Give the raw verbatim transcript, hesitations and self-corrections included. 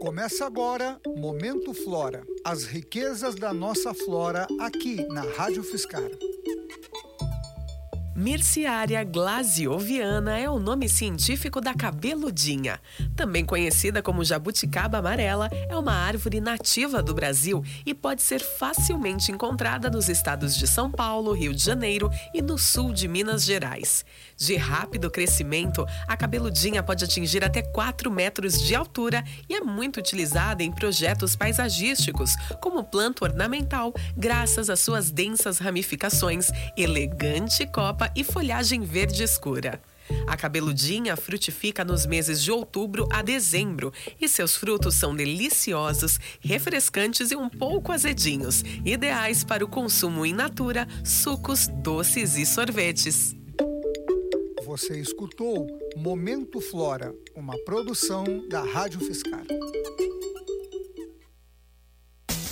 Começa agora Momento Flora. As riquezas da nossa flora aqui na Rádio Fiscar. Myrciaria glasioviana é o nome científico da cabeludinha. Também conhecida como jabuticaba amarela, é uma árvore nativa do Brasil e pode ser facilmente encontrada nos estados de São Paulo, Rio de Janeiro e no sul de Minas Gerais. De rápido crescimento, a cabeludinha pode atingir até quatro metros de altura e é muito utilizada em projetos paisagísticos, como planta ornamental, graças às suas densas ramificações, elegante copa e folhagem verde escura. A cabeludinha frutifica nos meses de outubro a dezembro e seus frutos são deliciosos, refrescantes e um pouco azedinhos, ideais para o consumo in natura, sucos, doces e sorvetes. Você escutou Momento Flora, uma produção da Rádio Fiscar.